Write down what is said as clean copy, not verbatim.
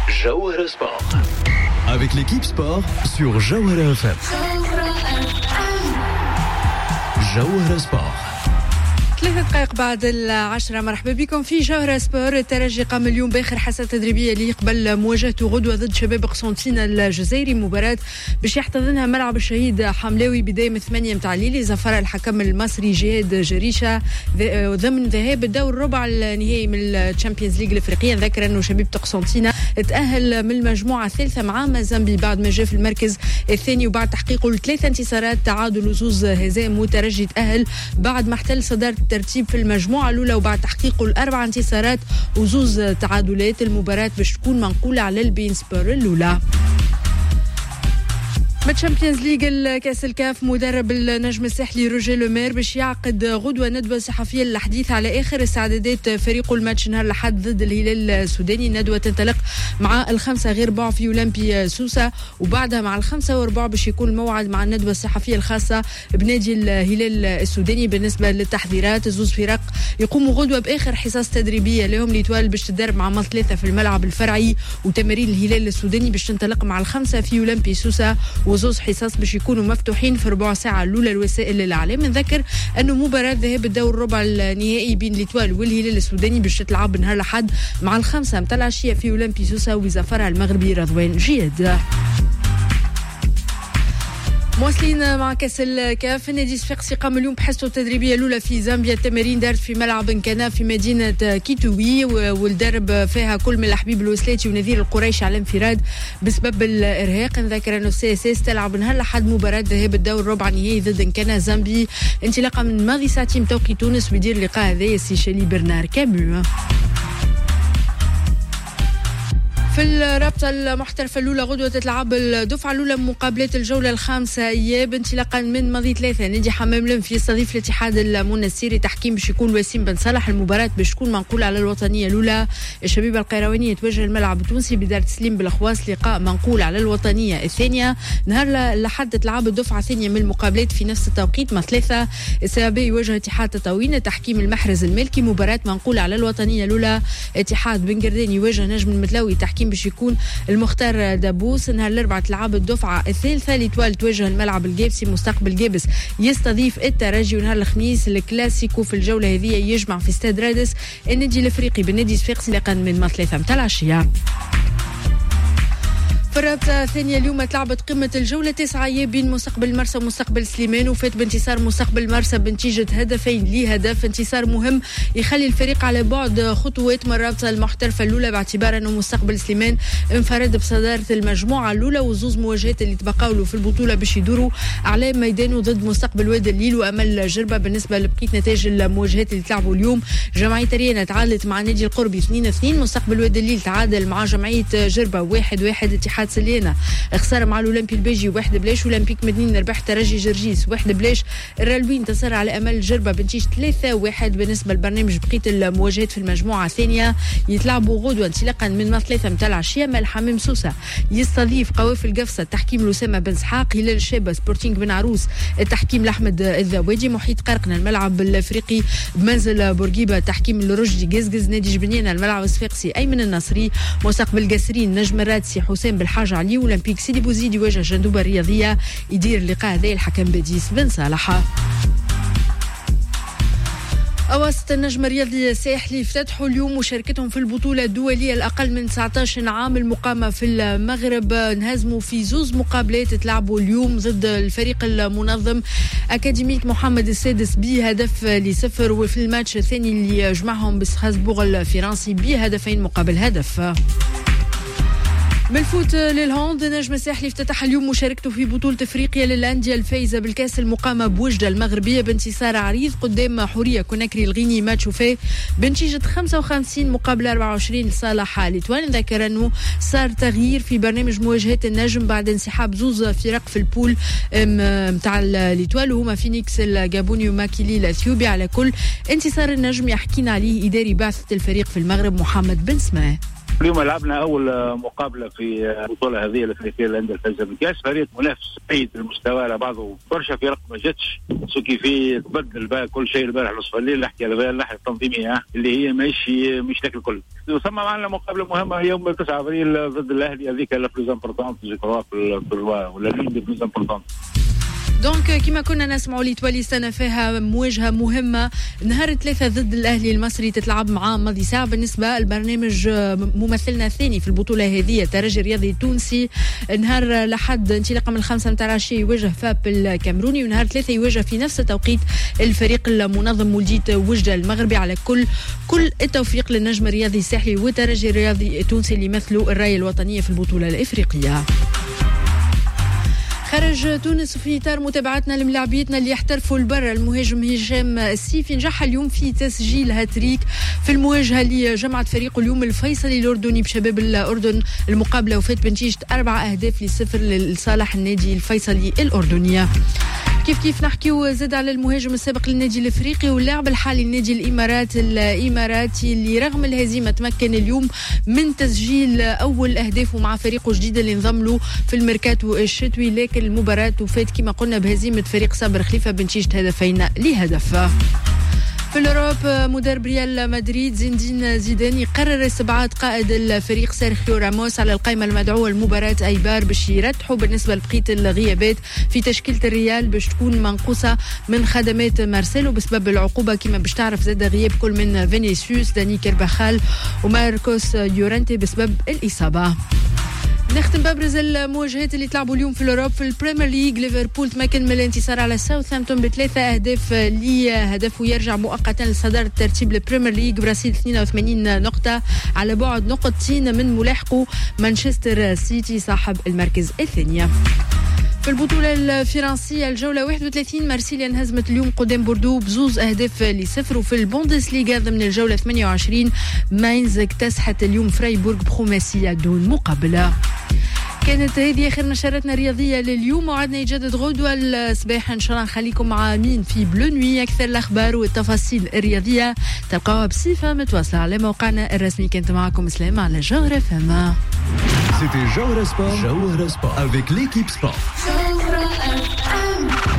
Jawhara Sport. Avec l'équipe sport sur Jawhara FM. Jawhara Sport. 3 دقائق بعد 10. مرحبا بكم في جوهرة سبور. الترجي قام اليوم باخر حصة تدريبية ليه قبل مواجهته غدوة ضد شباب قسنطينة الجزائري، مباراة باش يحتضنها ملعب الشهيد حملاوي بداية من 8 متاع الليل. زفر الحكم المصري جهاد جريشة ضمن ذهاب الدور الربع النهائي من الشامبيونز ليج الافريقية. ذكر انه شباب قسنطينة تأهل من المجموعة الثالثة مع مازامبي بعد ما جاء في المركز الثاني، وبعد تحقيقه ل3 انتصارات تعادل و2 هزائم، وترجي تأهل بعد ما احتل صدارة الترتيب في المجموعة الأولى وبعد تحقيقه ل4 انتصارات و2 تعادلات. المباراة باش تكون منقولة على البين سبور الأولى. بالتشامبيونز ليج الكاس الكاف، مدرب النجم الساحلي روجيه لومير باش يعقد غدوة ندوة صحفية للحديث على آخر استعدادات فريقه الماتش نهار الأحد ضد الهلال السوداني. الندوة تنطلق مع 5:15 في أولمبي سوسة، وبعدها مع 5:15 باش يكون الموعد مع الندوة الصحفية الخاصة بنادي الهلال السوداني. بالنسبة للتحضيرات، زوز فرق يقوموا غدوة بآخر حصص تدريبية لهم. ليتوال باش تدرب مع مال 3 في الملعب الفرعي، وتمارين الهلال السوداني باش تنطلق مع 5 في أولمبي سوسة، وزوز حصص باش يكونوا مفتوحين في ربع ساعة الأولى لوسائل الإعلام. نذكر أنه مباراة ذهاب الدور الربع النهائي بين ليتوال والهلال السوداني باش تلعب نهار الأحد مع 5 متاع العشية في أولمبي سوسة، وزفرها المغربي رضوان جياد. مواصلين مع كاس الكاف. النادي الصفاقسي قام اليوم بحصته التدريبيه الاولى في زامبيا. التمارين دارت في ملعب انكانا في مدينه كيتوي، والدرب فيها كل من الحبيب الوسلاتي ونذير القريشي على انفراد بسبب الارهاق. نذكر انه السي اس اس تلعب نهار الاحد مباراه ذهاب الدور الربع النهائي ضد انكانا زامبي انطلاقا من ماضي ساعتين بتوقيت تونس، ويدير اللقاء هذايا السيشلي برنار كامو. في الرابطة المحترفة الأولى غدوة تتلعب الدفعة الأولى مقابلات الجولة الخامسة إياب انطلاقا من ماضي 3. نادي حمام لنف يستضيف الاتحاد المنستيري. تحكيم باش يكون وسيم بن صالح. المباراة باش تكون منقولة على الوطنية الأولى. الشبيبة القيروانية يتوجه الملعب التونسي بدار تسليم بالخواص، لقاء منقول على الوطنية الثانية. نهار الأحد تلعب الدفعة الثانية من المقابلات في نفس التوقيت مع 3. السبابي يواجه اتحاد تطاوين. تحكيم المحرز الملكي. مباراة منقولة على الوطنية الأولى. اتحاد بن قردان يواجه نجم المتلاوي. تحكيم باش يكون المختار دابوس. نهار الأربعاء تلعب الدفعة الثالثة. ليتوال تواجه الملعب الجابسي. مستقبل جابس يستضيف الترجي. ونهار الخميس الكلاسيكو في الجولة هذه يجمع في استاد رادس النادي الافريقي بالنادي الصفاقسي لقا من 3 متاع العشية. في الرابطة الثانية اليوم تلعبت قمة الجولة 9 بين مستقبل مرسى ومستقبل سليمان، وفات بانتصار مستقبل مرسى بنتيجة 2 لهدف. انتصار مهم يخلي الفريق على بعد خطوات من الرابطة المحترفة الأولى، باعتبار أنه مستقبل سليمان انفرد بصدارة المجموعة الأولى، وزوز مواجهات اللي تبقاو له في البطولة باش يدوروا على ميدانه ضد مستقبل واد الليل وأمل جربة. بالنسبة لبقية نتائج المواجهات اللي تلعبوا اليوم، جمعية ريانا تعادلت مع نادي القربي 2-2. مستقبل واد الليل تعادل مع جمعية جربة 1-1. اتحاد سليانة خسر مع الأولمبي البيجي 1-0. أولمبيك مدنين ربح ترجي جرجيس 1-0. الرلوي انتصر على أمل جربة بنتيجة 3-1. بالنسبة لبرنامج بقية المواجهات في المجموعة الثانية يتلعبوا غدوة انطلاقا من 3 متاع العشية. مال حمام سوسة يستضيف قوافل قفصة. التحكيم لأسامة بن سحاق. هلال الشابة سبورتينغ بن عروس التحكيم لأحمد الذوادي. محيط قرقنا الملعب الأفريقي بمنزل بورقيبة التحكيم لرشدي قزقز. نادي جبنيانة الملعب الصفاقسي أيمن النصري. مستقبل قاسرين نجم الرادسي حسام بالحاج علي. أولمبيك سيدي بوزيد يواجه جندوبة الرياضية يدير اللقاء هذا الحكم بديس بن صالح. أواسط النجم الرياضي الساحلي افتتحوا اليوم مشاركتهم في البطولة الدولية الأقل من 19 عام المقامة في المغرب. انهزموا في 2 مقابلات تلعبوا اليوم ضد الفريق المنظم أكاديمية محمد السادس ب0-0، وفي الماتش الثاني اللي جمعهم بستراسبورغ الفرنسي ب2 مقابل هدف. بالفوت للهوند، نجم الساحلي افتتح اليوم مشاركته في بطولة افريقيا للأندية الفايزة بالكاس المقامة بوجدة المغربية بانتصار عريض قدام حورية كوناكري الغيني ماتش فيه بنتيجة 55 مقابل 24 لصالح ليتوان. ذكر انه صار تغيير في برنامج مواجهات النجم بعد انسحاب 2 فرق في البول متاع ليتوال، وهما فينيكس الجابوني وماكيلي الاثيوبي. على كل انتصار النجم يحكينا عليه إداري بعثة الفريق في المغرب محمد بن سماه. اليوم لعبنا أول مقابلة في البطولة هذه الأفريقية الأندية الفائزة بالكأس. فريق منافس بعيد المستوى على بعضه، برشا فرق ما جاتش سوكي في تبدل بقى كل شيء البارح نصف الليل. نحكي على الناحية التنظيمية اللي هي مش لكن الكل. ثم معنا مقابلة مهمة يوم 9 أبريل ضد الأهلي، هذيك لا بلوز امبورطونت ولا لين دي بلوز امبورطونت. دونك كما كنا نسمعوا لتوالي سنة فيها مواجهة مهمة. نهار 3 ضد الأهلي المصري تتلعب معاه ماضي ساعة. بالنسبة البرنامج ممثلنا الثاني في البطولة هذه الترجي الرياضي التونسي، نهار لحد انطلاقا من 5 متاع العشية يواجه فاب الكامروني، ونهار 3 يواجه في نفس التوقيت الفريق المنظم مولدية وجدة المغربي. على كل التوفيق للنجم الرياضي الساحلي والترجي الرياضي التونسي اللي يمثلوا الراية الوطنية في البطولة الإفريقية. خرج تونس في إطار متابعتنا لملاعبيتنا اللي يحترفوا البر. المهاجم هشام السيفي نجح اليوم في تسجيل هاتريك في المواجهة اللي جمعت فريقه اليوم الفيصلي الأردني بشباب الأردن. المقابلة وفات بنتيجة 4-0 لصالح النادي الفيصلي الأردنية. كيف نحكيو زاد على المهاجم السابق للنادي الافريقي واللاعب الحالي للنادي الاماراتي اللي رغم الهزيمه تمكن اليوم من تسجيل اول اهدافه مع فريقه الجديد اللي انضم له في الميركاتو الشتوي، لكن المباراه وفات كما قلنا بهزيمه فريق صابر خليفه بنتيجه 2-0. في الأوروب مدرب ريال مدريد زين الدين زيدان يقرر استبعاد قائد الفريق سيرخيو راموس على القائمة المدعوة لمباراة أيبار باش يرتحوا بالنسبة لبقية الغيابات في تشكيلة الريال باش تكون منقوصة من خدمات مارسيلو بسبب العقوبة كما باش تعرف زاد غياب كل من فينيسيوس داني كيرباخال وماركوس يورنتي بسبب الإصابة. نختم بابرز المواجهات اللي تلعبوا اليوم في الأوروب. في البريمير ليج ليفربول تمكن من الانتصار على ساوثهامبتون ب3 أهداف لهدفه يرجع مؤقتا لصدارة ترتيب البريمير ليج برصيد 82 نقطة على بعد نقطتين من ملاحقه مانشستر سيتي صاحب المركز الثاني. في البطولة الفرنسية الجولة 31 مارسيليا انهزمت اليوم قدام بوردو ب2-0. وفي البوندسليغا ضمن الجولة 28 ماينز اكتسحت اليوم فرايبورغ بخماسية دون مقابلة. كانت هذه آخر نشرتنا الرياضية لليوم. موعدنا يجدد غدوة الصباح إن شاء الله. نخليكم مع مين في بلو نوي. أكثر الأخبار والتفاصيل الرياضية تلقاوها بصفة متواصلة على موقعنا الرسمي. كنت معكم سلامة على جوهرة فما. C'était Jawara Sport avec l'équipe sport.